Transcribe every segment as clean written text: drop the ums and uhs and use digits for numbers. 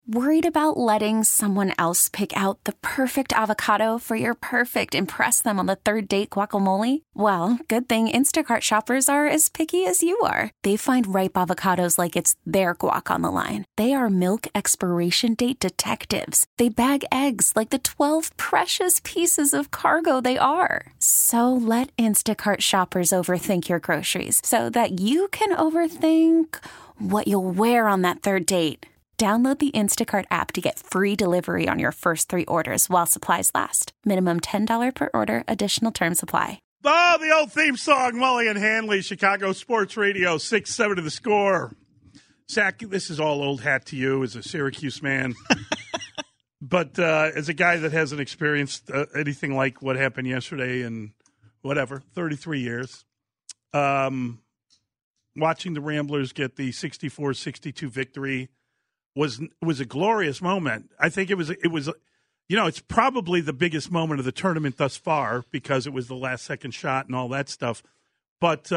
Worried about letting someone else pick out the perfect avocado for your perfect impress them on the third date guacamole? Well, good thing Instacart shoppers are as picky as you are. They find ripe avocados like it's their guac on the line. They are milk expiration date detectives. They bag eggs like the 12 precious pieces of cargo they are. So let Instacart shoppers overthink your groceries so that you can overthink what you'll wear on that third date. Download the Instacart app to get free delivery on your first 3 orders while supplies last. Minimum $10 per order. Additional terms apply. Oh, the old theme song, Mully and Hanley, Chicago Sports Radio, 6-7 to the score. Zach, this is all old hat to you as a Syracuse man. But as a guy that hasn't experienced anything like what happened yesterday in, 33 years, watching the Ramblers get the 64-62 victory was a glorious moment. I think it was it's probably the biggest moment of the tournament thus far because it was the last second shot and all that stuff. But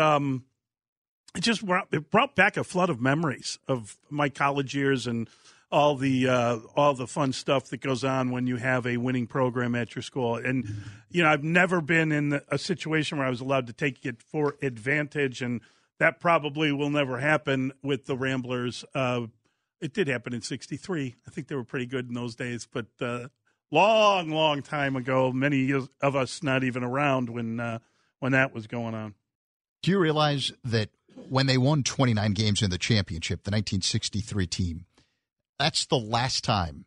it brought back a flood of memories of my college years and all the fun stuff that goes on when you have a winning program at your school. And I've never been in a situation where I was allowed to take it for advantage, and that probably will never happen with the Ramblers. It did happen in 63. I think they were pretty good in those days, but long, long time ago, many of us not even around when that was going on. Do you realize that when they won 29 games in the championship, the 1963 team, that's the last time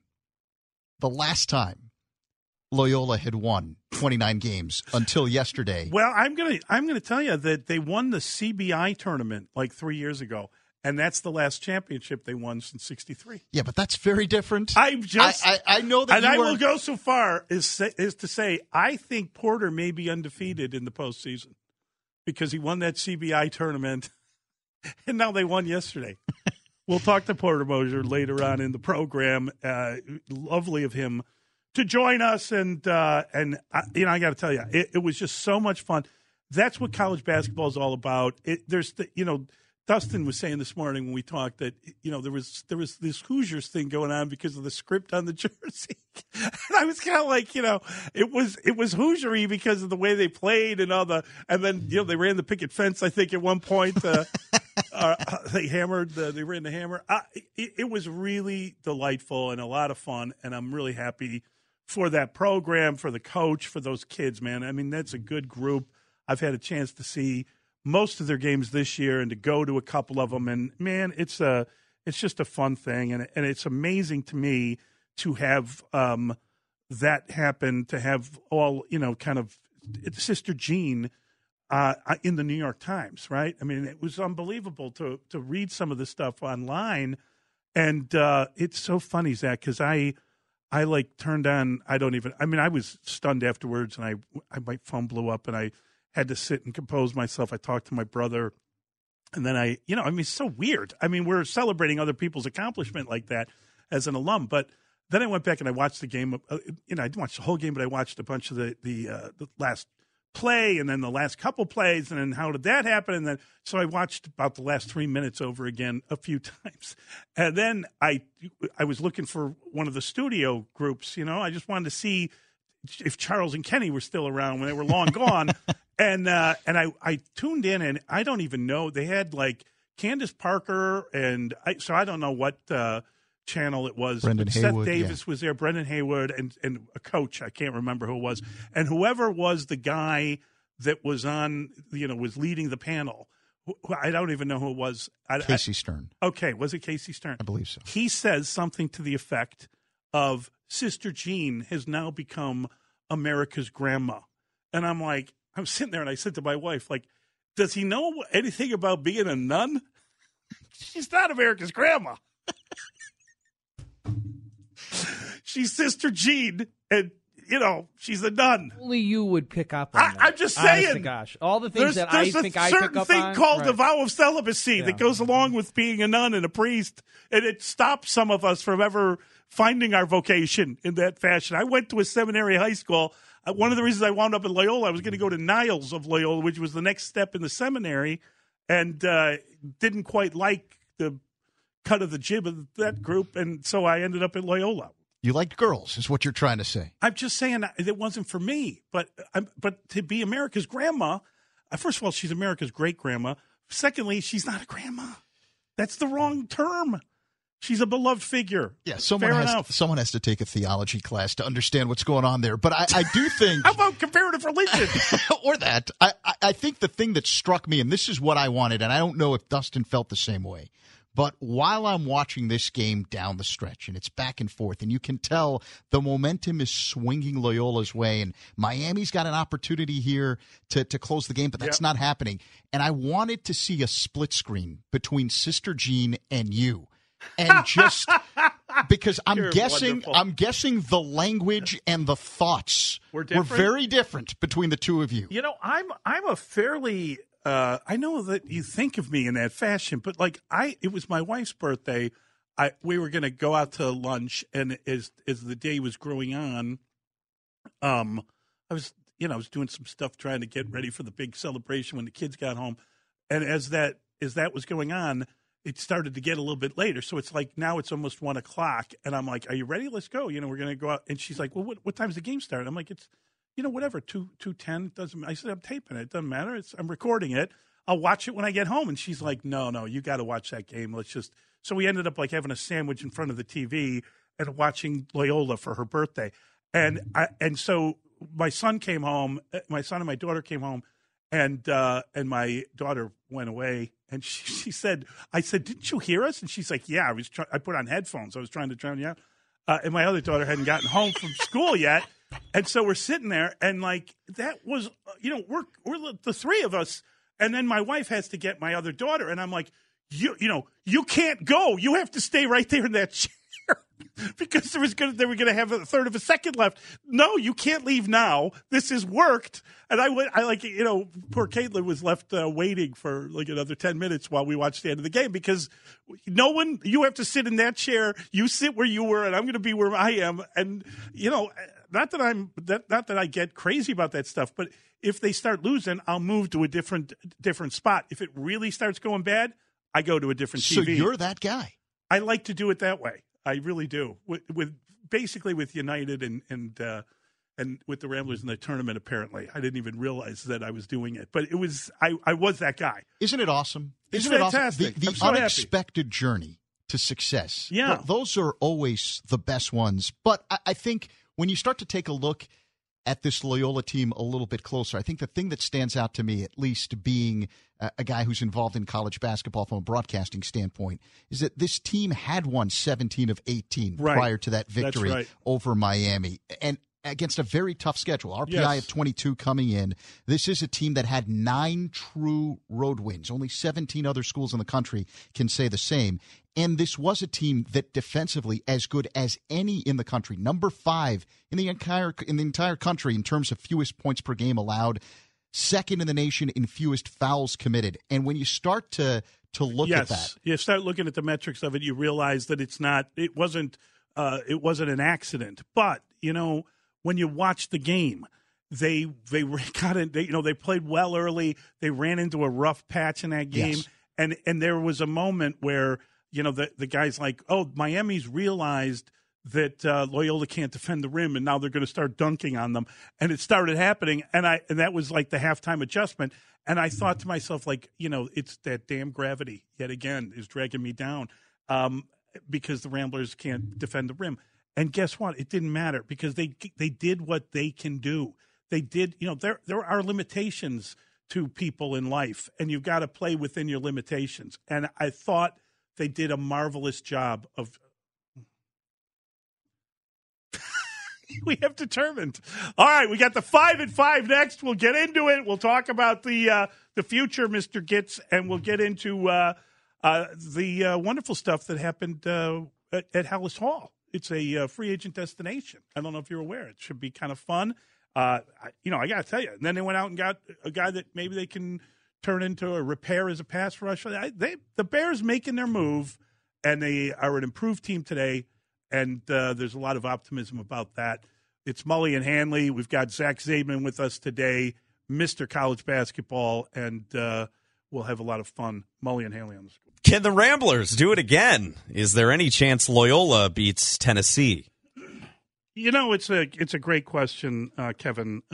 Loyola had won 29 games until yesterday. Well, I'm gonna tell you that they won the CBI tournament like 3 years ago. And that's the last championship they won since 63. Yeah, but that's very different. I know that, and I will go so far as to say I think Porter may be undefeated in the postseason because he won that CBI tournament, and now they won yesterday. We'll talk to Porter Moser later on in the program. Lovely of him to join us, and I got to tell you, it was just so much fun. That's what college basketball is all about. Dustin was saying this morning when we talked that there was this Hoosiers thing going on because of the script on the jersey, and I was kind of like, it was Hoosiery because of the way they played and then they ran the picket fence. I think at one point they ran the hammer. It was really delightful and a lot of fun, and I'm really happy for that program, for the coach, for those kids, man. I mean, that's a good group. I've had a chance to see most of their games this year and to go to a couple of them. And, man, it's just a fun thing. And it's amazing to me to have that happen, to have all, kind of Sister Jean in the New York Times, right? I mean, it was unbelievable to read some of the stuff online. And it's so funny, Zach, because I turned on, I was stunned afterwards, and my phone blew up, and I had to sit and compose myself. I talked to my brother, and then it's so weird. I mean, we're celebrating other people's accomplishment like that as an alum, but then I went back and I watched the game. I didn't watch the whole game, but I watched a bunch of the last play and then the last couple plays, and then how did that happen? And then so I watched about the last 3 minutes over again a few times, and then I was looking for one of the studio groups. I just wanted to see if Charles and Kenny were still around when they were long gone. And I tuned in, and I don't even know. They had like Candace Parker, and I don't know what channel it was. Brendan Haywood, Seth Davis was there, Brendan Haywood, and a coach. I can't remember who it was. And whoever was the guy that was on, was leading the panel. I don't even know who it was. Casey Stern. Okay, was it Casey Stern? I believe so. He says something to the effect of Sister Jean has now become America's grandma. And I'm sitting there and I said to my wife, does he know anything about being a nun? She's not America's grandma. She's Sister Jean, and, she's a nun. Only you would pick up on that. I'm just saying. Honest to gosh. All the things that I think I pick up on. There's a certain thing called the vow of celibacy that goes along with being a nun and a priest, and it stops some of us from ever finding our vocation in that fashion. I went to a seminary high school. One of the reasons I wound up in Loyola, I was going to go to Niles of Loyola, which was the next step in the seminary, and didn't quite like the cut of the jib of that group, and so I ended up at Loyola. You liked girls, is what you're trying to say. I'm just saying it wasn't for me. But to be America's grandma, first of all, she's America's great grandma. Secondly, she's not a grandma. That's the wrong term. She's a beloved figure. Yeah, someone has to take a theology class to understand what's going on there. But I do think... How about comparative religion? Or that. I think the thing that struck me, and this is what I wanted, and I don't know if Dustin felt the same way, but while I'm watching this game down the stretch, and it's back and forth, and you can tell the momentum is swinging Loyola's way, and Miami's got an opportunity here to close the game, but that's not happening. And I wanted to see a split screen between Sister Jean and you. And just because I'm guessing the language and the thoughts were very different between the two of you. You know, I'm a fairly I know that you think of me in that fashion, but it was my wife's birthday. We were going to go out to lunch, and as the day was growing on, I was doing some stuff trying to get ready for the big celebration when the kids got home, and as that was going on, it started to get a little bit later. So it's like now it's almost 1 o'clock, and I'm like, "Are you ready? Let's go." We're going to go out, and she's like, "Well, what time's the game start?" I'm like, "It's." Whatever, 2:10 doesn't. I said, I'm taping it. It doesn't matter. I'm recording it. I'll watch it when I get home. And she's like, no, you got to watch that game. Let's just. So we ended up having a sandwich in front of the TV and watching Loyola for her birthday. And so my son came home. My son and my daughter came home, and my daughter went away. And she said, I said, "Didn't you hear us?" And she's like, "Yeah, I put on headphones. I was trying to drown you out." And my other daughter hadn't gotten home from school yet. And so we're sitting there, and that was, we're the three of us, and then my wife has to get my other daughter, and I'm like, you can't go. You have to stay right there in that chair because they were going to have a third of a second left. No, you can't leave now. This has worked. And poor Caitlin was left waiting for another 10 minutes while we watched the end of the game because you have to sit in that chair. You sit where you were, and I'm going to be where I am. And, not that I get crazy about that stuff, but if they start losing, I'll move to a different spot. If it really starts going bad, I go to a different TV. So you're that guy. I like to do it that way. I really do. With United and with the Ramblers in the tournament. Apparently, I didn't even realize that I was doing it, but it was. I was that guy. Isn't it awesome? Isn't it fantastic? The so unexpected journey to success. Yeah, those are always the best ones. But I think when you start to take a look at this Loyola team a little bit closer, I think the thing that stands out to me, at least being a guy who's involved in college basketball from a broadcasting standpoint, is that this team had won 17 of 18 prior to that victory over Miami. And against a very tough schedule, RPI of 22 coming in. This is a team that had 9 true road wins. Only 17 other schools in the country can say the same. And this was a team that defensively as good as any in the country, number 5 in the entire country in terms of fewest points per game allowed, second in the nation in fewest fouls committed. And when you start to look at that, you start looking at the metrics of it, you realize that it wasn't an accident. But when you watch the game, they played well early. They ran into a rough patch in that game, and there was a moment where the guys Miami's realized that Loyola can't defend the rim, and now they're going to start dunking on them, and it started happening, and that was like the halftime adjustment, and I thought to myself it's that damn gravity yet again is dragging me down, because the Ramblers can't defend the rim. And guess what? It didn't matter because they did what they can do. They did, there are limitations to people in life, and you've got to play within your limitations. And I thought they did a marvelous job of. We have determined. All right, we got the 5 and 5 next. We'll get into it. We'll talk about the future, Mr. Gitz, and we'll get into the wonderful stuff that happened at Hallis Hall. It's a free agent destination. I don't know if you're aware. It should be kind of fun. I got to tell you. And then they went out and got a guy that maybe they can turn into a repair as a pass rusher. The Bears making their move, and they are an improved team today, and there's a lot of optimism about that. It's Mully and Hanley. We've got Zach Zaidman with us today, Mr. College Basketball, and we'll have a lot of fun. Mully and Hanley on the Scoop. Can the Ramblers do it again? Is there any chance Loyola beats Tennessee? It's a great question, Kevin.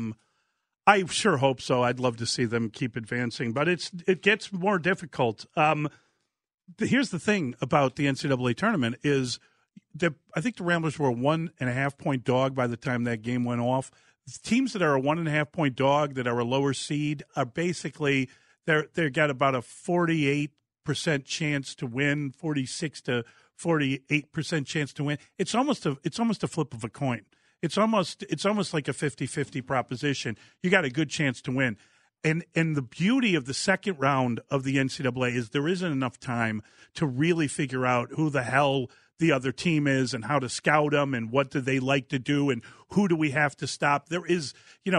I sure hope so. I'd love to see them keep advancing, but it gets more difficult. Here's the thing about the NCAA tournament is that I think the Ramblers were a 1.5-point dog by the time that game went off. Teams that are a 1.5-point dog that are a lower seed are basically they've got about a 48% chance to win, 46 to 48% chance to win. It's almost a flip of a coin. It's almost like a 50-50 proposition. You got a good chance to win. And the beauty of the second round of the NCAA is there isn't enough time to really figure out who the hell the other team is and how to scout them and what do they like to do and who do we have to stop. There is,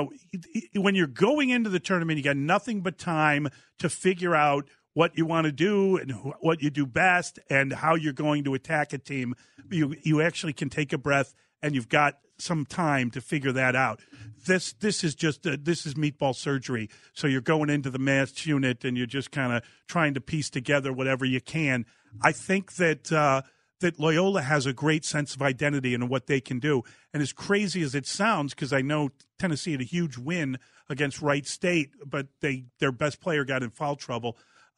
when you're going into the tournament, you got nothing but time to figure out what you want to do and what you do best and how you're going to attack a team. You actually can take a breath and you've got some time to figure that out. This is just this is meatball surgery. So you're going into the mass unit and you're just kind of trying to piece together whatever you can. I think that Loyola has a great sense of identity and what they can do. And as crazy as it sounds, because I know Tennessee had a huge win against Wright State, but their best player got in foul trouble.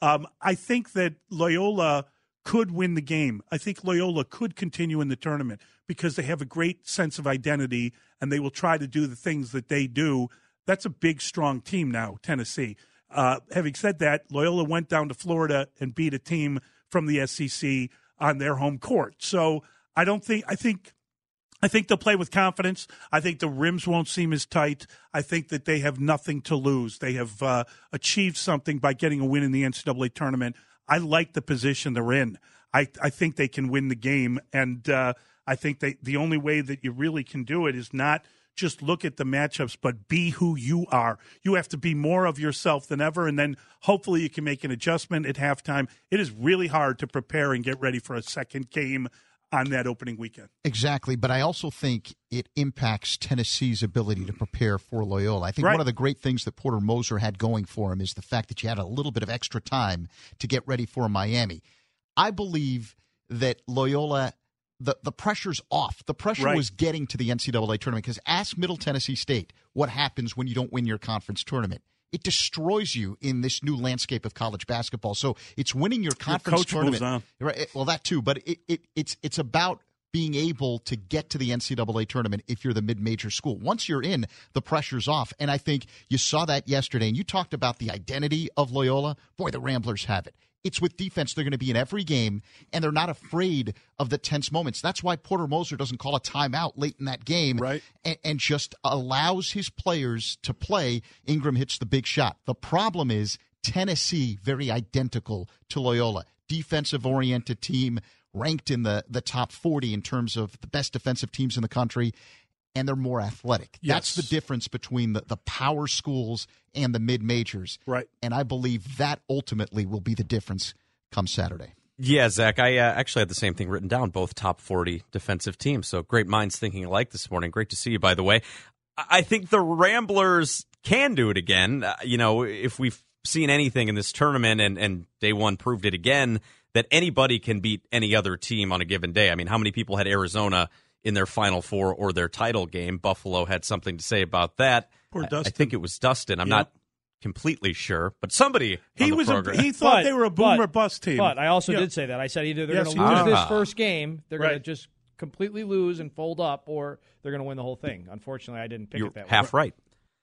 I think that Loyola could win the game. I think Loyola could continue in the tournament because they have a great sense of identity and they will try to do the things that they do. That's a big, strong team now, Tennessee. Having said that, Loyola went down to Florida and beat a team from the SEC on their home court. So I think they'll play with confidence. I think the rims won't seem as tight. I think that they have nothing to lose. They have achieved something by getting a win in the NCAA tournament. I like the position they're in. I think they can win the game, and I think the only way that you really can do it is not just look at the matchups, but be who you are. You have to be more of yourself than ever, and then hopefully you can make an adjustment at halftime. It is really hard to prepare and get ready for a second game on that opening weekend. Exactly, but I also think it impacts Tennessee's ability to prepare for Loyola. I think one of the great things that Porter Moser had going for him is the fact that you had a little bit of extra time to get ready for Miami. I believe that Loyola, the pressure's off. The pressure was getting to the NCAA tournament because ask Middle Tennessee State what happens when you don't win your conference tournament. It destroys you in this new landscape of college basketball. So it's winning your conference tournament. Moves on. Right, well, that too, but it's about being able to get to the NCAA tournament if you're the mid-major school. Once you're in, the pressure's off. And I think you saw that yesterday. And you talked about the identity of Loyola. Boy, the Ramblers have it. It's with defense. They're going to be in every game, and they're not afraid of the tense moments. That's why Porter Moser doesn't call a timeout late in that game and just allows his players to play. Ingram hits the big shot. The problem is Tennessee, very identical to Loyola. Defensive-oriented team, ranked in the top 40 in terms of the best defensive teams in the country, and they're more athletic. Yes. That's the difference between the power schools and the mid-majors. Right. And I believe that ultimately will be the difference come Saturday. Yeah, Zach, I actually had the same thing written down, both top 40 defensive teams. So great minds thinking alike this morning. Great to see you, by the way. I think the Ramblers can do it again. If we've seen anything in this tournament, and day one proved it again, that anybody can beat any other team on a given day. I mean, how many people had Arizona in their Final Four or their title game? Buffalo had something to say about that. Poor Dustin. I think it was Dustin. I'm not completely sure, but somebody he thought they were a boom or bust team. But I also did say that. I said either they're going to lose this first game, they're going to just completely lose and fold up, or they're going to win the whole thing. Unfortunately, I didn't pick it that way. Half right.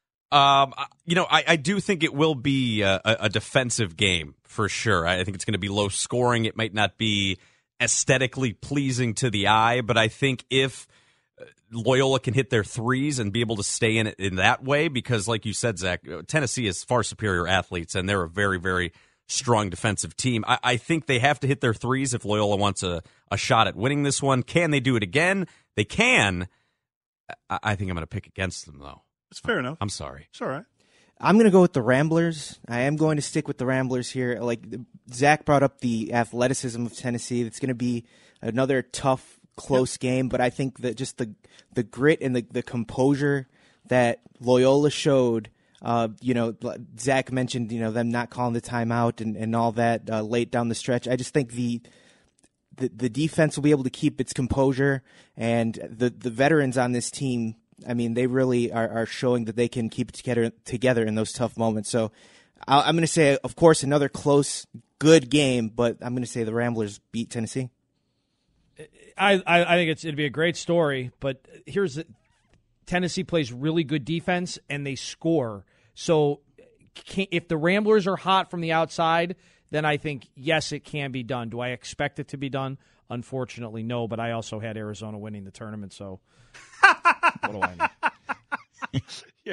I do think it will be a defensive game for sure. I think it's going to be low scoring. It might not be aesthetically pleasing to the eye, but I think if Loyola can hit their threes and be able to stay in it in that way, because like you said, Zach, Tennessee is far superior athletes, and they're a very, very strong defensive team. I think they have to hit their threes if Loyola wants a shot at winning this one. Can they do it again? They can. I think I'm going to pick against them, though. It's fair enough. I'm sorry. It's all right. I'm going to go with the Ramblers. I am going to stick with the Ramblers here. Like Zach brought up the athleticism of Tennessee. It's going to be another tough, close game, but I think that just the grit and the composure that Loyola showed Zach mentioned, them not calling the timeout and all that late down the stretch. I just think the defense will be able to keep its composure, and the veterans on this team, I mean, they really are showing that they can keep it together in those tough moments. So I'm going to say, of course, another close, good game, but I'm going to say the Ramblers beat Tennessee. I think it'd be a great story, but Tennessee plays really good defense and they score. So if the Ramblers are hot from the outside, then I think, yes, it can be done. Do I expect it to be done? Unfortunately, no, but I also had Arizona winning the tournament, so what do I know? Yeah.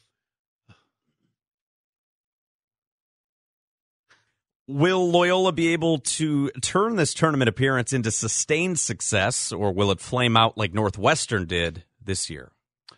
Will Loyola be able to turn this tournament appearance into sustained success, or will it flame out like Northwestern did this year?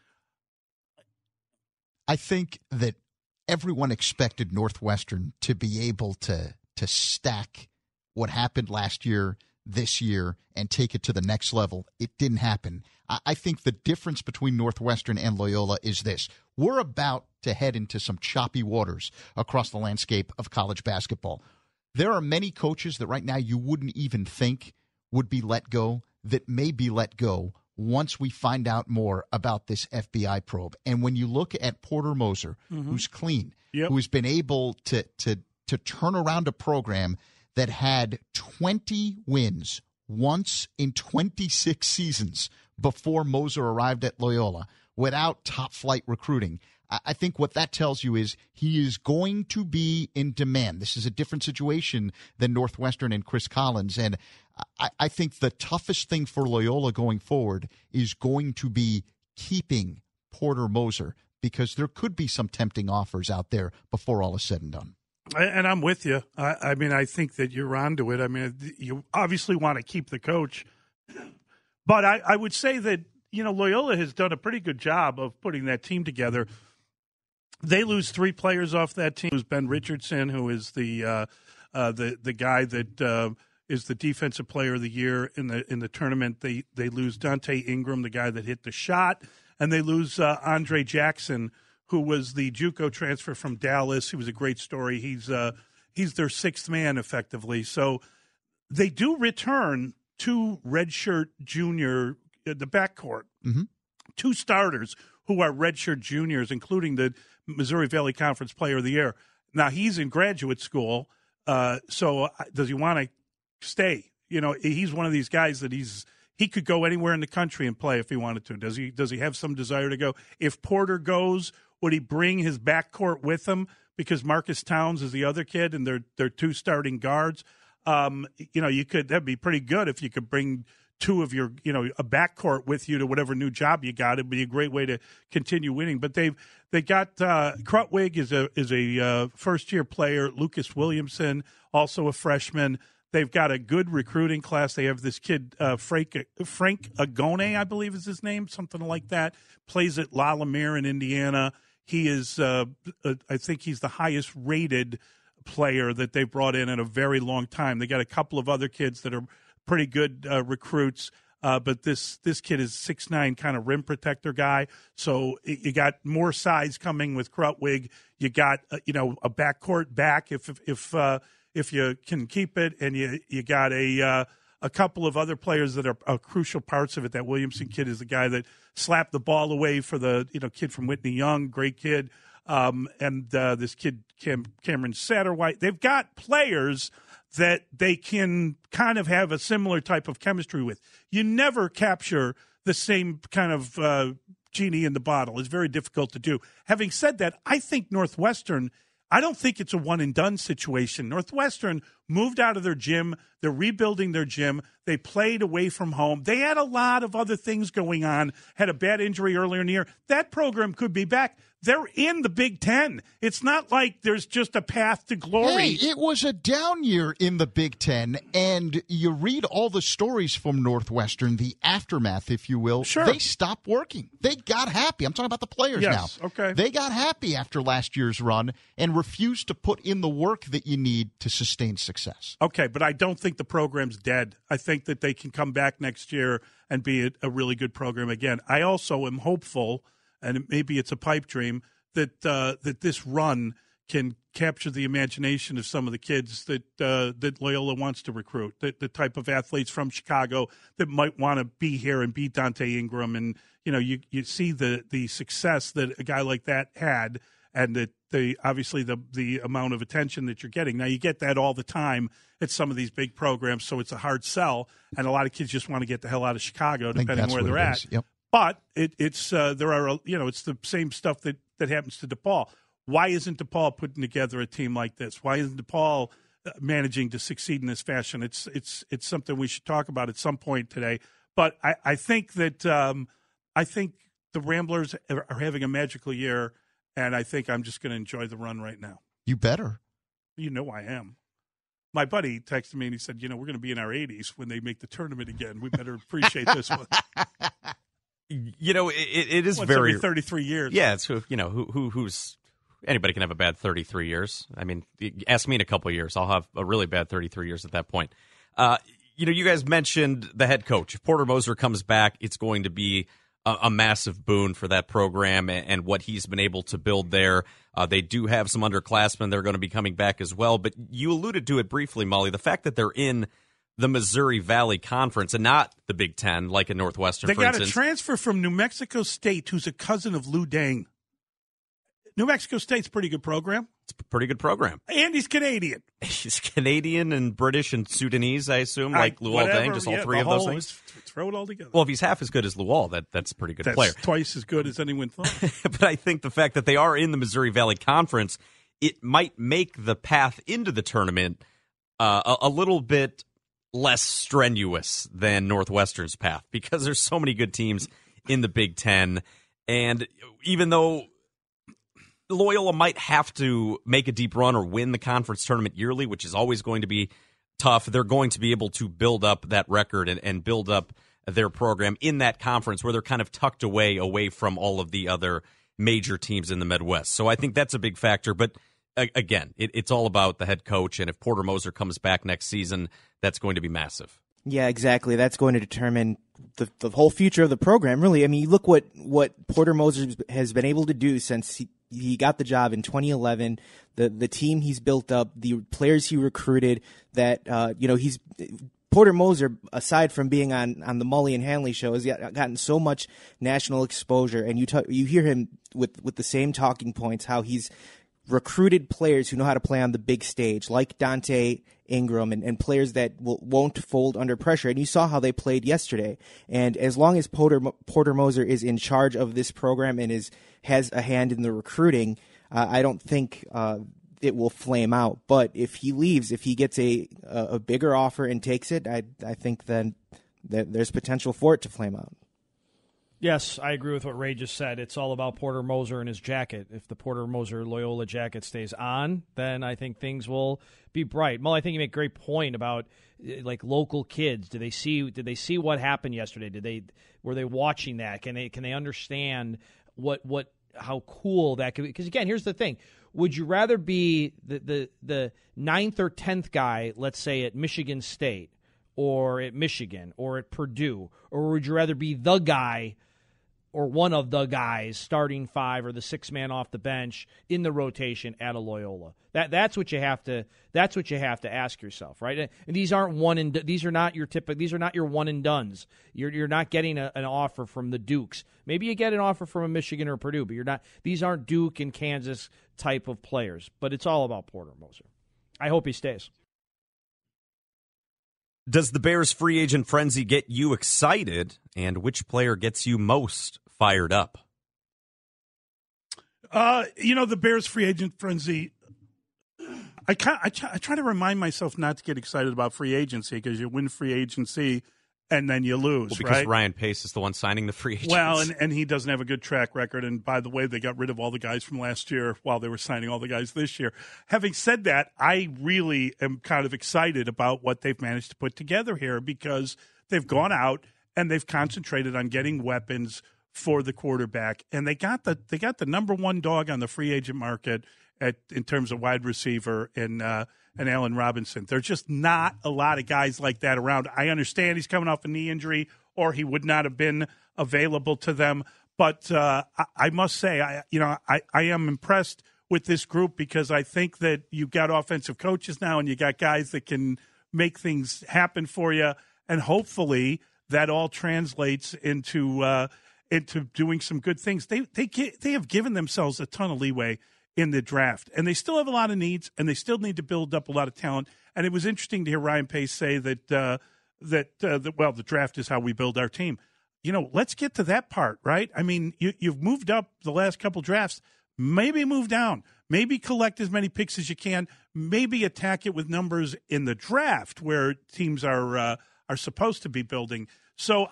I think that everyone expected Northwestern to be able to stack what happened last year, this year, and take it to the next level. It didn't happen. I think the difference between Northwestern and Loyola is this. We're about to head into some choppy waters across the landscape of college basketball. There are many coaches that right now you wouldn't even think would be let go that may be let go once we find out more about this FBI probe. And when you look at Porter Moser, who's clean, who has been able to turn around a program that had 20 wins once in 26 seasons before Moser arrived at Loyola without top-flight recruiting, I think what that tells you is he is going to be in demand. This is a different situation than Northwestern and Chris Collins. And I think the toughest thing for Loyola going forward is going to be keeping Porter Moser, because there could be some tempting offers out there before all is said and done. And I'm with you. I mean, I think that you're onto it. I mean, you obviously want to keep the coach. But I would say that, Loyola has done a pretty good job of putting that team together. They lose 3 players off that team. Who's Ben Richardson, who is the guy that is the defensive player of the year in the tournament. They lose Dante Ingram, the guy that hit the shot, and they lose Andre Jackson, who was the JUCO transfer from Dallas. He was a great story. He's their 6th man effectively. So they do return 2 redshirt junior the backcourt, 2 starters who are redshirt juniors, including the Missouri Valley Conference Player of the Year. Now, he's in graduate school, so does he want to stay? He's one of these guys that he could go anywhere in the country and play if he wanted to. Does he have some desire to go? If Porter goes, would he bring his backcourt with him? Because Marcus Towns is the other kid, and they're 2 starting guards. That'd be pretty good if you could bring 2 of your, a backcourt with you to whatever new job you got. It'd be a great way to continue winning. But they got Krutwig is a first-year player. Lucas Williamson, also a freshman. They've got a good recruiting class. They have this kid, Frank Agone, I believe is his name, something like that. Plays at La Lumiere in Indiana. He is, I think he's the highest-rated player that they've brought in a very long time. They got a couple of other kids that are pretty good recruits, but this kid is 6'9", kind of rim protector guy. So you got more size coming with Krutwig. You got a backcourt back if you can keep it, and you got a couple of other players that are crucial parts of it. That Williamson kid is the guy that slapped the ball away for the kid from Whitney Young, great kid, and this kid Cameron Satterwhite. They've got players that they can kind of have a similar type of chemistry with. You never capture the same kind of genie in the bottle. It's very difficult to do. Having said that, I think Northwestern, I don't think it's a one-and-done situation. Northwestern moved out of their gym. They're rebuilding their gym. They played away from home. They had a lot of other things going on, had a bad injury earlier in the year. That program could be back. They're in the Big Ten. It's not like there's just a path to glory. Hey, it was a down year in the Big Ten, and you read all the stories from Northwestern, the aftermath, if you will. Sure. They stopped working. They got happy. I'm talking about the players now. Okay. They got happy after last year's run and refused to put in the work that you need to sustain success. Okay, but I don't think the program's dead. I think that they can come back next year and be a really good program again. I also am hopeful, and maybe it's a pipe dream, that this run can capture the imagination of some of the kids that Loyola wants to recruit, the type of athletes from Chicago that might want to be here and beat Dante Ingram. And, you see the success that a guy like that had, and that obviously the amount of attention that you're getting. Now, you get that all the time at some of these big programs, so it's a hard sell, and a lot of kids just want to get the hell out of Chicago, depending where they're at. Yep. But it's it's the same stuff that happens to DePaul. Why isn't DePaul putting together a team like this? Why isn't DePaul managing to succeed in this fashion? It's something we should talk about at some point today. But I think that I think the Ramblers are having a magical year, and I think I'm just going to enjoy the run right now. You better. You know I am. My buddy texted me and he said, we're going to be in our 80s when they make the tournament again. We better appreciate this one. It is Once very every 33 years. Yeah, it's who's anybody can have a bad 33 years. I mean, ask me in a couple of years, I'll have a really bad 33 years at that point. You guys mentioned the head coach. If Porter Moser comes back, it's going to be a massive boon for that program and what he's been able to build there. They do have some underclassmen that are going to be coming back as well. But you alluded to it briefly, Molly, the fact that they're in the Missouri Valley Conference and not the Big Ten, like in Northwestern, for instance. They got a transfer from New Mexico State who's a cousin of Lou Dang. New Mexico State's a pretty good program. It's a pretty good program. And he's Canadian. He's Canadian and British and Sudanese, I assume, like Luol Deng, just all three of those things. Throw it all together. Well, if he's half as good as Luol, that's a pretty good player. That's twice as good as anyone thought. But I think the fact that they are in the Missouri Valley Conference, it might make the path into the tournament a little bit less strenuous than Northwestern's path, because there's so many good teams in the Big Ten. And even though Loyola might have to make a deep run or win the conference tournament yearly, which is always going to be tough, they're going to be able to build up that record and build up their program in that conference where they're kind of tucked away from all of the other major teams in the Midwest. So I think that's a big factor. But again, it's all about the head coach, and if Porter Moser comes back next season, that's going to be massive. Yeah, exactly. That's going to determine the whole future of the program, really. I mean, you look what Porter Moser has been able to do since he got the job in 2011, the team he's built up, the players he recruited, that he's Porter Moser, aside from being on the Mully and Hanley show, has gotten so much national exposure, and you hear him with the same talking points, how he's recruited players who know how to play on the big stage, like Dante Ingram, and players that won't fold under pressure. And you saw how they played yesterday. And as long as Porter Moser is in charge of this program and has a hand in the recruiting, I don't think it will flame out. But if he leaves, if he gets a bigger offer and takes it, I think then that there's potential for it to flame out. Yes, I agree with what Ray just said. It's all about Porter Moser and his jacket. If the Porter Moser Loyola jacket stays on, then I think things will be bright. Mull, I think you make a great point about like local kids. Did they see what happened yesterday? Were they watching that? Can they understand how cool that could be? Because again, here's the thing: would you rather be the 9th or 10th guy, let's say at Michigan State or at Michigan or at Purdue, or would you rather be the guy or one of the guys starting 5 or the 6th man off the bench in the rotation at a Loyola? That's what you have to ask yourself, right? And these aren't these are not your one and dones. You're not getting an offer from the Dukes. Maybe you get an offer from a Michigan or Purdue, but you're not. These aren't Duke and Kansas type of players. But it's all about Porter Moser. I hope he stays. Does the Bears free agent frenzy get you excited, and which player gets you most fired up? The Bears free agent frenzy, I try to remind myself not to get excited about free agency, because you win free agency and then you lose, because right? Ryan Pace is the one signing the free agents. Well, and he doesn't have a good track record. And by the way, they got rid of all the guys from last year while they were signing all the guys this year. Having said that, I really am kind of excited about what they've managed to put together here, because they've gone out and they've concentrated on getting weapons for the quarterback, and they got the number one dog on the free agent market in terms of wide receiver in Allen Robinson. There's just not a lot of guys like that around. I understand he's coming off a knee injury, or he would not have been available to them, But I must say, I am impressed with this group because I think that you've got offensive coaches now and you got guys that can make things happen for you. And hopefully that all translates into doing some good things. They have given themselves a ton of leeway in the draft, and they still have a lot of needs, and they still need to build up a lot of talent. And it was interesting to hear Ryan Pace say that the draft is how we build our team. Let's get to that part, right? I mean, you've moved up the last couple drafts. Maybe move down. Maybe collect as many picks as you can. Maybe attack it with numbers in the draft where teams are supposed to be building. So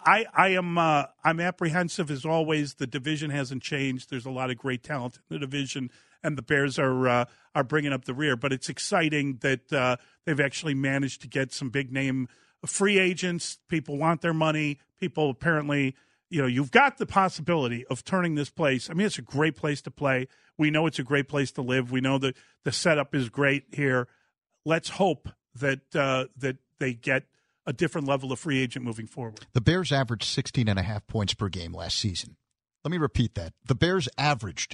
I'm apprehensive as always. The division hasn't changed. There's a lot of great talent in the division, and the Bears are bringing up the rear. But it's exciting that they've actually managed to get some big name free agents. People want their money. People apparently, you've got the possibility of turning this place. I mean, it's a great place to play. We know it's a great place to live. We know that the setup is great here. Let's hope that they get a different level of free agent moving forward. The Bears averaged 16.5 points per game last season. Let me repeat that. The Bears averaged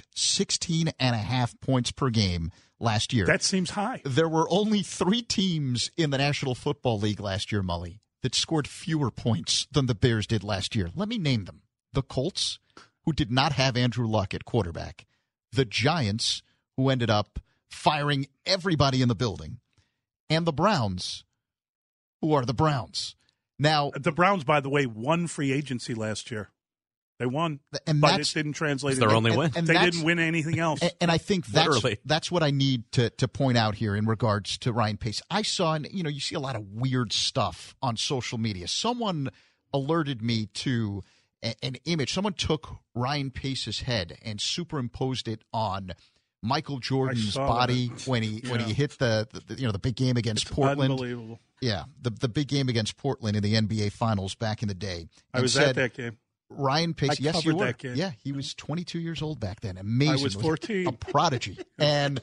16.5 points per game last year. That seems high. There were only 3 teams in the National Football League last year, Mully, that scored fewer points than the Bears did last year. Let me name them. The Colts, who did not have Andrew Luck at quarterback. The Giants, who ended up firing everybody in the building. And the Browns, who are the Browns. Now, the Browns, by the way, won free agency last year. They won, but it didn't translate. It's their only win. And they didn't win anything else. And I think that's what I need to point out here in regards to Ryan Pace. I saw, and you see a lot of weird stuff on social media. Someone alerted me to an image. Someone took Ryan Pace's head and superimposed it on Michael Jordan's body when he hit the big game against Portland. Unbelievable. Yeah, the big game against Portland in the NBA Finals back in the day. I was at that game. Ryan Pace, yes, you were. That game. Yeah, he was 22 years old back then. Amazing. I was 14. A prodigy. And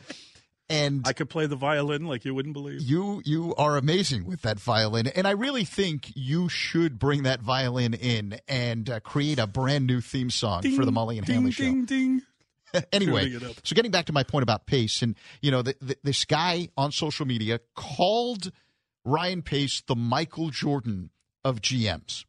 I could play the violin like you wouldn't believe. You are amazing with that violin. And I really think you should bring that violin in and create a brand new theme song for the Mully and Hanley show. Ding, ding. Anyway, so getting back to my point about Pace, and this guy on social media called Ryan Pace the Michael Jordan of GMs.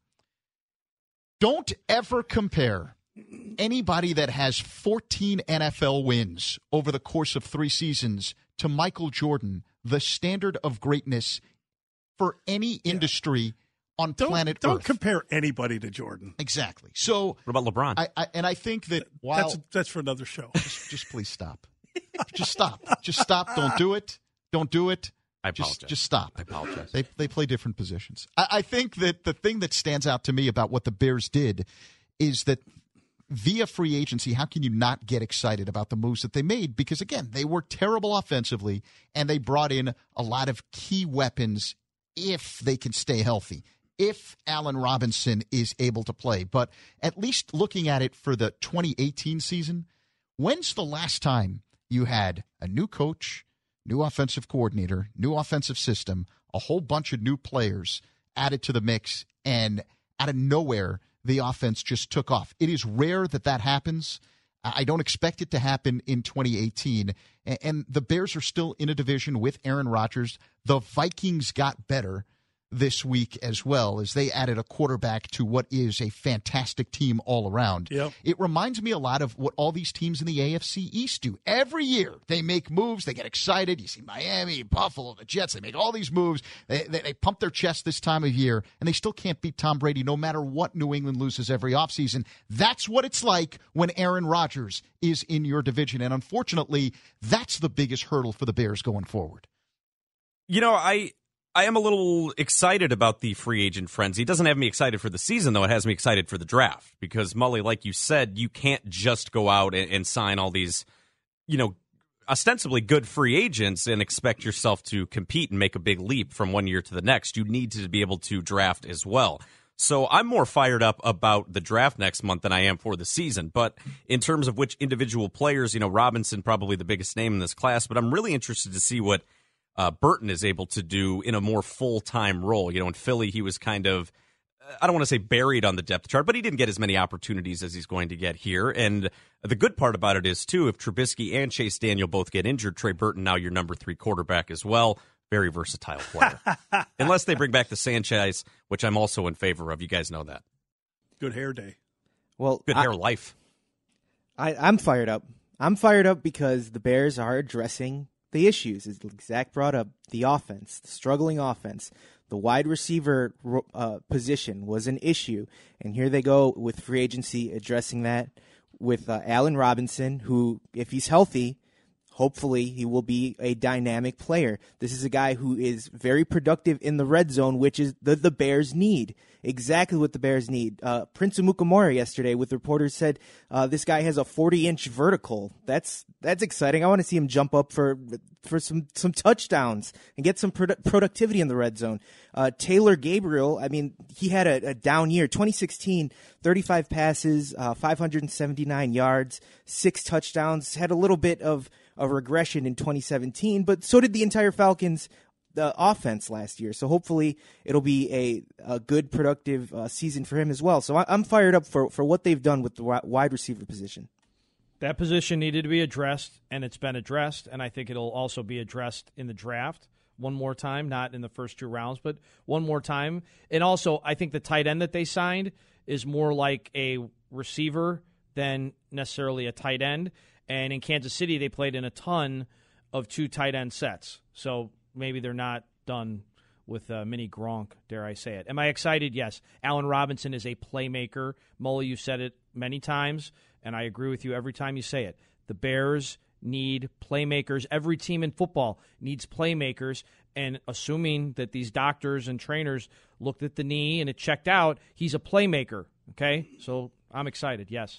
Don't ever compare anybody that has 14 NFL wins over the course of 3 seasons to Michael Jordan, the standard of greatness for any industry on planet Earth. Don't compare anybody to Jordan. Exactly. So what about LeBron? I think that while that's for another show. Just please stop. Just stop. Just stop. Don't do it. Don't do it. I apologize. Just stop. I apologize. They play different positions. I think that the thing that stands out to me about what the Bears did is that via free agency, how can you not get excited about the moves that they made? Because, again, they were terrible offensively, and they brought in a lot of key weapons if they can stay healthy, if Allen Robinson is able to play. But at least looking at it for the 2018 season, when's the last time you had a new coach, new offensive coordinator, new offensive system, a whole bunch of new players added to the mix, and out of nowhere, the offense just took off? It is rare that happens. I don't expect it to happen in 2018. And the Bears are still in a division with Aaron Rodgers. The Vikings got better this week as well as they added a quarterback to what is a fantastic team all around. Yep. It reminds me a lot of what all these teams in the AFC East do. Every year they make moves, they get excited. You see Miami, Buffalo, the Jets, they make all these moves. They pump their chest this time of year, and they still can't beat Tom Brady no matter what New England loses every offseason. That's what it's like when Aaron Rodgers is in your division, and unfortunately, that's the biggest hurdle for the Bears going forward. I am a little excited about the free agent frenzy. It doesn't have me excited for the season, though. It has me excited for the draft because, Mully, like you said, you can't just go out and sign all these, ostensibly good free agents and expect yourself to compete and make a big leap from one year to the next. You need to be able to draft as well. So I'm more fired up about the draft next month than I am for the season. But in terms of which individual players, Robinson probably the biggest name in this class, but I'm really interested to see what Burton is able to do in a more full-time role. In Philly, he was kind of I don't want to say buried on the depth chart, but he didn't get as many opportunities as he's going to get here. And the good part about it is, too, if Trubisky and Chase Daniel both get injured, Trey Burton now your number 3 quarterback as well. Very versatile player. Unless they bring back the Sanchez, which I'm also in favor of. You guys know that. Good hair day. Well, Good hair life. I'm fired up. I'm fired up because the Bears are addressing the issues, as Zach brought up. The offense, the struggling offense. The wide receiver position was an issue, and here they go with free agency addressing that with Allen Robinson, who, if he's healthy, hopefully he will be a dynamic player. This is a guy who is very productive in the red zone, which is the Bears need. Exactly what the Bears need. Prince Amukamara yesterday with reporters said this guy has a 40-inch vertical. That's exciting. I want to see him jump up for some touchdowns and get some productivity in the red zone. Taylor Gabriel, I mean, he had a down year. 2016, 35 passes, 579 yards, 6 touchdowns. Had a little bit of a regression in 2017, but so did the entire Falcons the offense last year. So hopefully it'll be a good, productive season for him as well. So I'm fired up for what they've done with the wide receiver position. That position needed to be addressed, and it's been addressed, and I think it'll also be addressed in the draft one more time, not in the first 2 rounds, but one more time. And also, I think the tight end that they signed is more like a receiver than necessarily a tight end. And in Kansas City, they played in a ton of 2 tight end sets. So maybe they're not done with mini Gronk, dare I say it. Am I excited? Yes. Allen Robinson is a playmaker. Mully, you said it many times, and I agree with you every time you say it. The Bears need playmakers. Every team in football needs playmakers, and assuming that these doctors and trainers looked at the knee and it checked out, he's a playmaker, okay? So I'm excited, yes.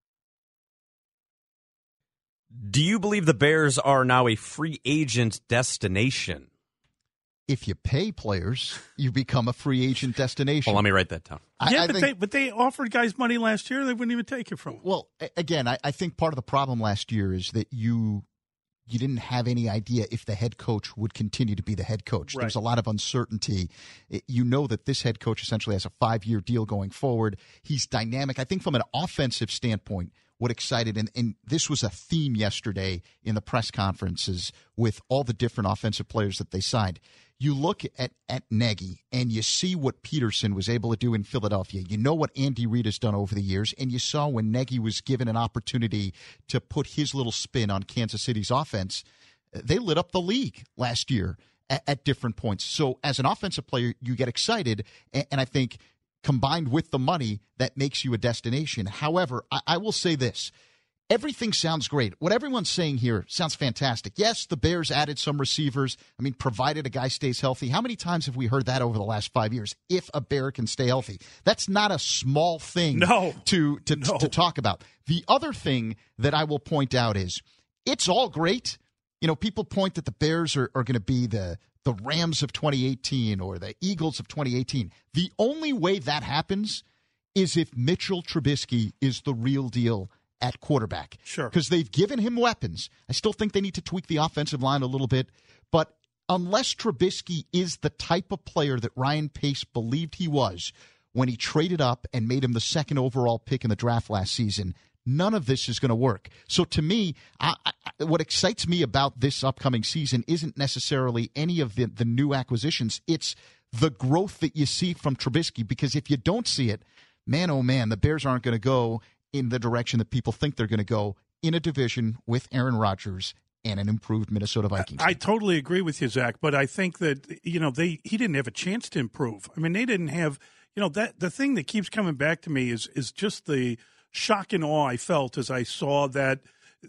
Do you believe the Bears are now a free agent destination? If you pay players, you become a free agent destination. Well, let me write that down. But they offered guys money last year. They wouldn't even take it from them. Well, again, I think part of the problem last year is that you didn't have any idea if the head coach would continue to be the head coach. Right. There's a lot of uncertainty. You know that this head coach essentially has a 5-year deal going forward. He's dynamic. I think from an offensive standpoint, what excited, and this was a theme yesterday in the press conferences with all the different offensive players that they signed. You look at Nagy, and you see what Peterson was able to do in Philadelphia. You know what Andy Reid has done over the years, and you saw when Nagy was given an opportunity to put his little spin on Kansas City's offense, they lit up the league last year at different points. So as an offensive player, you get excited, and I think combined with the money, that makes you a destination. However, I will say this. Everything sounds great. What everyone's saying here sounds fantastic. Yes, the Bears added some receivers. I mean, provided a guy stays healthy. How many times have we heard that over the last 5 years? If a Bear can stay healthy. That's not a small thing to talk about. The other thing that I will point out is it's all great. You know, people point that the Bears are going to be the Rams of 2018 or the Eagles of 2018. The only way that happens is if Mitchell Trubisky is the real deal at quarterback. Sure. Because they've given him weapons. I still think they need to tweak the offensive line a little bit. But unless Trubisky is the type of player that Ryan Pace believed he was when he traded up and made him the 2nd overall pick in the draft last season, none of this is going to work. So to me, what excites me about this upcoming season isn't necessarily any of the new acquisitions. It's the growth that you see from Trubisky. Because if you don't see it, man, oh man, the Bears aren't going to go in the direction that people think they're going to go in a division with Aaron Rodgers and an improved Minnesota Vikings. I totally agree with you, Zach, but I think that, he didn't have a chance to improve. I mean, they didn't have, that the thing that keeps coming back to me is just the shock and awe I felt as I saw that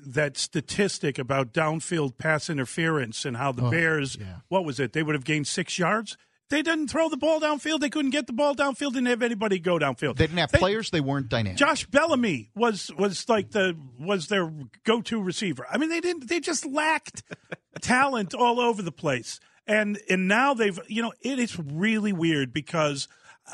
statistic about downfield pass interference and how the Bears, what was it? They would have gained 6 yards. They didn't throw the ball downfield. They couldn't get the ball downfield. Didn't have anybody go downfield. They didn't have players. They weren't dynamic. Josh Bellamy was their go-to receiver. I mean, they just lacked talent all over the place. And now they've, it is really weird because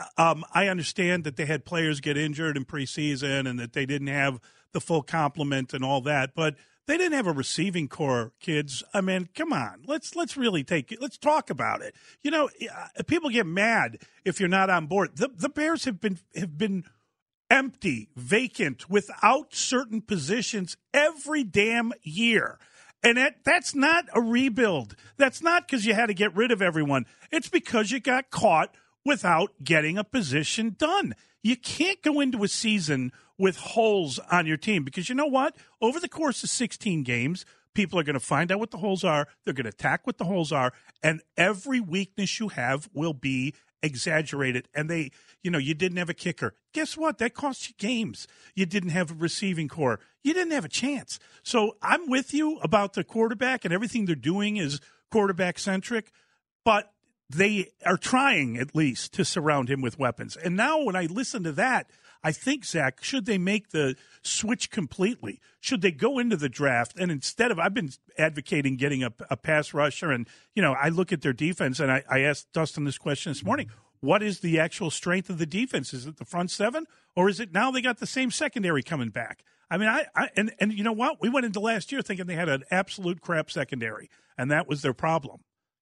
I understand that they had players get injured in preseason and that they didn't have the full complement and all that. But They didn't have a receiving core, kids. I mean, come on. Let's really let's talk about it. You know, people get mad if you're not on board. The Bears have been empty, vacant, without certain positions every damn year. And that's not a rebuild. That's not because you had to get rid of everyone. It's because you got caught without getting a position done. You can't go into a season with holes on your team because you know what? Over the course of 16 games, people are going to find out what the holes are. They're going to attack what the holes are. And every weakness you have will be exaggerated. And you didn't have a kicker. Guess what? That cost you games. You didn't have a receiving core. You didn't have a chance. So I'm with you about the quarterback, and everything they're doing is quarterback-centric. But they are trying, at least, to surround him with weapons. And now when I listen to that, I think, Zach, should they make the switch completely? Should they go into the draft and instead of – I've been advocating getting a pass rusher, and, I look at their defense, and I asked Dustin this question this morning. What is the actual strength of the defense? Is it the front seven, or is it now they got the same secondary coming back? I mean, and you know what? We went into last year thinking they had an absolute crap secondary, and that was their problem.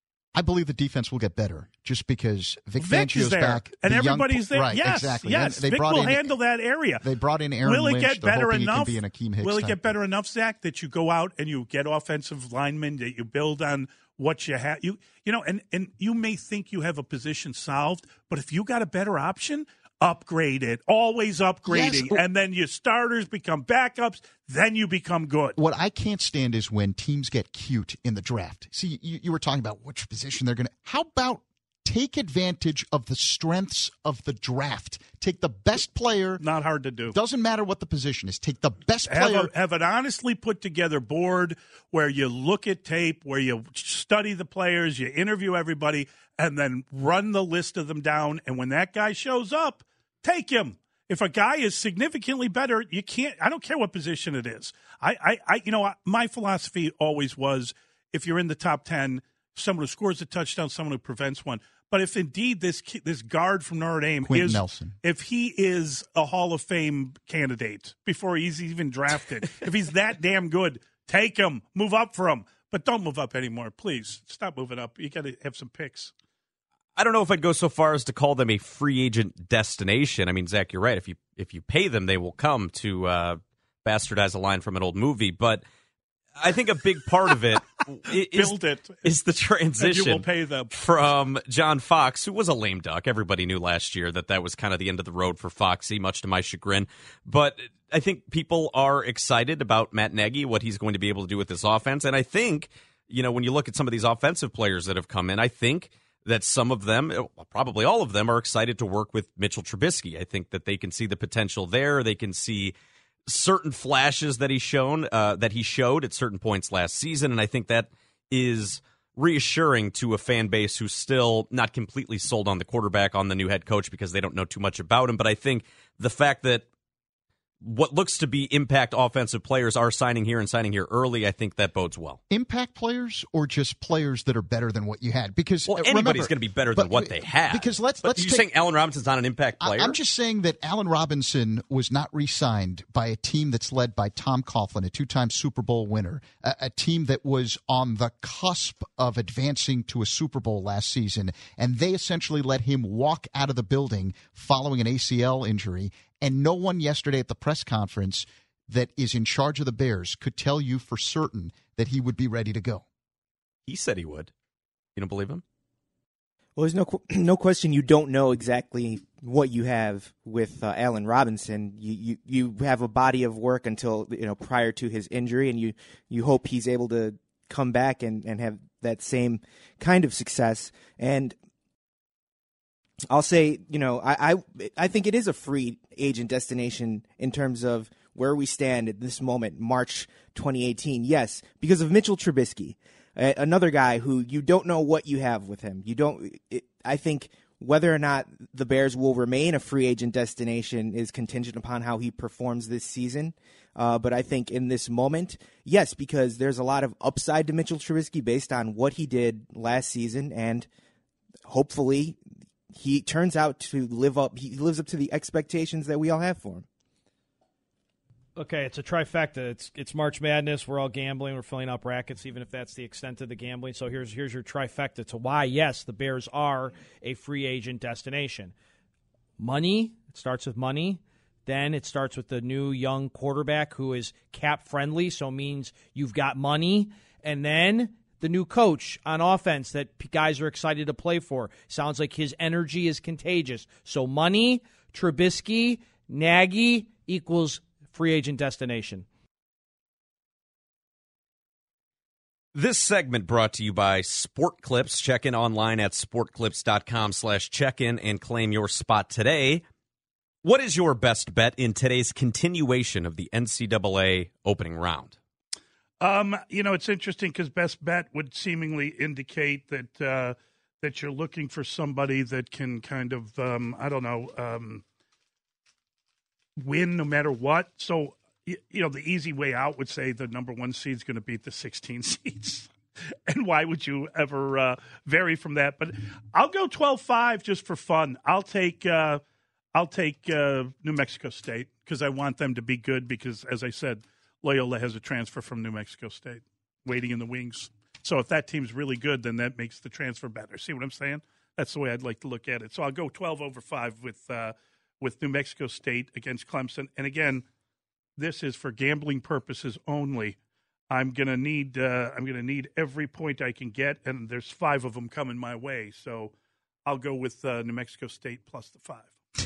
I believe the defense will get better just because Vic Fangio's there, back. And everybody's there. Right, yes, exactly. Yes, They Vic will handle that area. They brought in Aaron Will it Lynch. get better enough? He can be an Akeem Hicks Will it type. get better enough, Zach, that you go out and you get offensive linemen, that you build on what you have? And you may think you have a position solved, but if you got a better option, upgrade it. Always upgrading. Yes. And then your starters become backups. Then you become good. What I can't stand is when teams get cute in the draft. See, you were talking about which position they're going to. How about take advantage of the strengths of the draft? Take the best player. Not hard to do. Doesn't matter what the position is. Take the best player. Have an honestly put together board where you look at tape, where you study the players, you interview everybody, and then run the list of them down. And when that guy shows up, take him. If a guy is significantly better, you can't. I don't care what position it is. My philosophy always was, if you're in the top 10, someone who scores a touchdown, someone who prevents one. But if indeed this guard from Notre Dame Quentin Nelson, if he is a Hall of Fame candidate before he's even drafted, if he's that damn good, take him, move up for him. But don't move up anymore, please. Stop moving up. You got to have some picks. I don't know if I'd go so far as to call them a free agent destination. I mean, Zach, you're right. If you pay them, they will come, to bastardize a line from an old movie. But I think a big part of it is the transition. You will pay them. From John Fox, who was a lame duck. Everybody knew last year that was kind of the end of the road for Foxy, much to my chagrin. But I think people are excited about Matt Nagy, what he's going to be able to do with this offense. And I think, when you look at some of these offensive players that have come in, I think that some of them, probably all of them, are excited to work with Mitchell Trubisky. I think that they can see the potential there. They can see certain flashes that he showed at certain points last season, and I think that is reassuring to a fan base who's still not completely sold on the quarterback, on the new head coach, because they don't know too much about him. But I think the fact that what looks to be impact offensive players are signing here and signing here early, I think that bodes well. Impact players or just players that are better than what you had? Because anybody's going to be better than what they have. Because you're saying Allen Robinson's not an impact player? I'm just saying that Allen Robinson was not re-signed by a team that's led by Tom Coughlin, a two-time Super Bowl winner, a team that was on the cusp of advancing to a Super Bowl last season, and they essentially let him walk out of the building following an ACL injury. And no one yesterday at the press conference that is in charge of the Bears could tell you for certain that he would be ready to go. He said he would. You don't believe him? Well, there's no question you don't know exactly what you have with Allen Robinson. You have a body of work until prior to his injury, and you hope he's able to come back and have that same kind of success. And I'll say, I think it is a free agent destination in terms of where we stand at this moment, March 2018. Yes, because of Mitchell Trubisky, another guy who you don't know what you have with him. I think whether or not the Bears will remain a free agent destination is contingent upon how he performs this season. But I think in this moment, yes, because there's a lot of upside to Mitchell Trubisky based on what he did last season, and hopefully he turns out to live up to the expectations that we all have for him. Okay, it's a trifecta. It's March Madness. We're all gambling. We're filling out brackets, even if that's the extent of the gambling. So here's your trifecta to why, yes, the Bears are a free agent destination. Money. It starts with money. Then it starts with the new young quarterback who is cap-friendly, so means you've got money. And then the new coach on offense that guys are excited to play for. Sounds like his energy is contagious. So money, Trubisky, Nagy equals free agent destination. This segment brought to you by Sport Clips. Check in online at sportclips.com/check-in and claim your spot today. What is your best bet in today's continuation of the NCAA opening round? It's interesting because best bet would seemingly indicate that you're looking for somebody that can kind of, win no matter what. So, the easy way out would say the number 1 seed is going to beat the 16 seeds. And why would you ever vary from that? But I'll go 12-5 just for fun. I'll take New Mexico State because I want them to be good because, as I said, Loyola has a transfer from New Mexico State waiting in the wings. So if that team's really good, then that makes the transfer better. See what I'm saying? That's the way I'd like to look at it. So I'll go 12-5 with New Mexico State against Clemson. And again, this is for gambling purposes only. I'm gonna need every point I can get, and there's 5 of them coming my way. So I'll go with New Mexico State plus the 5.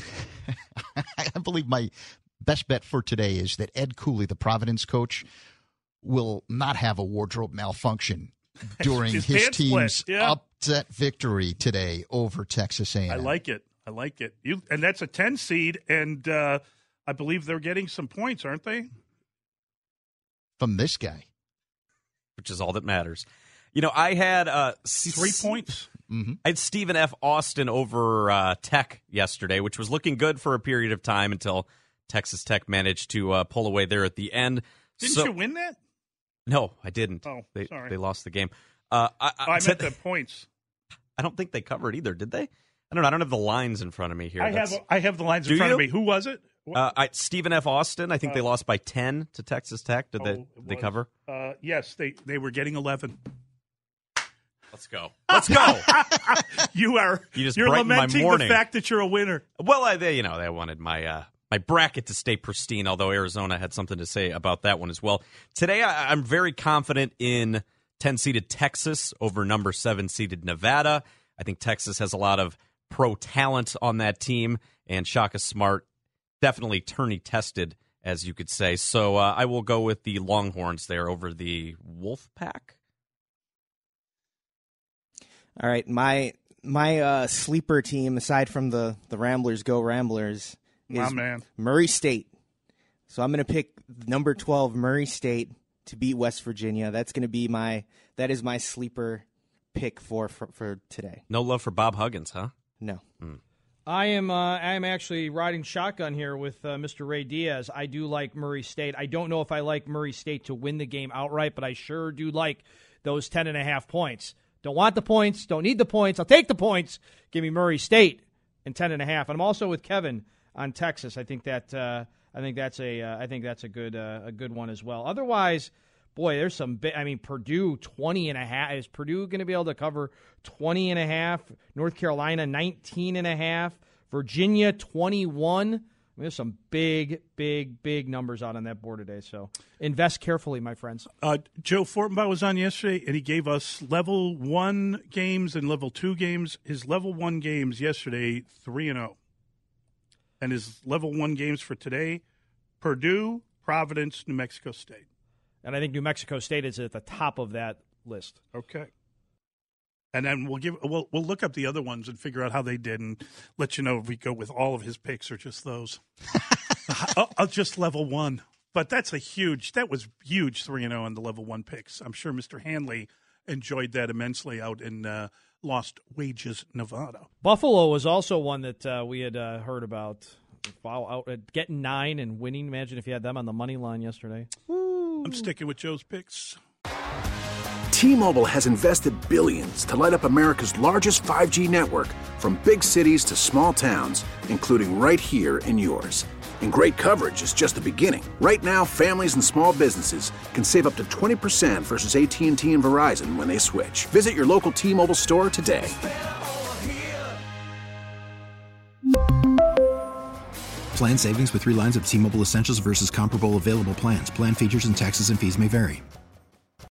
I believe my best bet for today is that Ed Cooley, the Providence coach, will not have a wardrobe malfunction during his team's upset victory today over Texas A&M. I like it. And that's a 10 seed, and I believe they're getting some points, aren't they? From this guy. Which is all that matters. I had 3 points. Mm-hmm. I had Stephen F. Austin over Tech yesterday, which was looking good for a period of time until Texas Tech managed to pull away there at the end. Didn't you win that? No, I didn't. Oh, sorry. They lost the game. I meant the points. I don't think they covered either, did they? I don't know. I don't have the lines in front of me here. I have the lines in front of me. Who was it? Stephen F. Austin. I think they lost by 10 to Texas Tech. Did they cover? Yes, they were getting 11. Let's go. You're lamenting the fact that you're a winner. Well, they wanted my bracket to stay pristine, although Arizona had something to say about that one as well. Today, I'm very confident in 10-seeded Texas over number 7-seeded Nevada. I think Texas has a lot of pro talent on that team, and Shaka Smart definitely tourney-tested, as you could say. So I will go with the Longhorns there over the Wolfpack. All right, my sleeper team, aside from the Ramblers, go Ramblers, is Murray State. So I'm going to pick number 12 Murray State to beat West Virginia. That is my sleeper pick for today. No love for Bob Huggins, huh? No. I am actually riding shotgun here with Mr. Ray Diaz. I do like Murray State. I don't know if I like Murray State to win the game outright, but I sure do like those 10.5 points. Don't want the points. Don't need the points. I'll take the points. Give me Murray State and 10.5. And I'm also with Kevin on Texas. I think that's a good one as well. Otherwise, boy, there's some Purdue 20.5. Is Purdue going to be able to cover 20.5? North Carolina 19.5. Virginia 21. There's some big numbers out on that board today. So invest carefully, my friends. Joe Fortenbaugh was on yesterday, and he gave us level 1 games and level 2 games. His level 1 games yesterday, 3-0. And his level 1 games for today, Purdue, Providence, New Mexico State. And I think New Mexico State is at the top of that list. Okay. And then we'll look up the other ones and figure out how they did and let you know if we go with all of his picks or just those. I'll just level 1. But that was huge 3-0 on the level 1 picks. I'm sure Mr. Hanley enjoyed that immensely out in Lost Wages, Nevada. Buffalo was also one that we had heard about. Wow, out at getting 9 and winning. Imagine if you had them on the money line yesterday. Woo. I'm sticking with Joe's picks. T-Mobile has invested billions to light up America's largest 5G network, from big cities to small towns, including right here in yours. And great coverage is just the beginning. Right now, families and small businesses can save up to 20% versus AT&T and Verizon when they switch. Visit your local T-Mobile store today. Plan savings with 3 lines of T-Mobile Essentials versus comparable available plans. Plan features and taxes and fees may vary.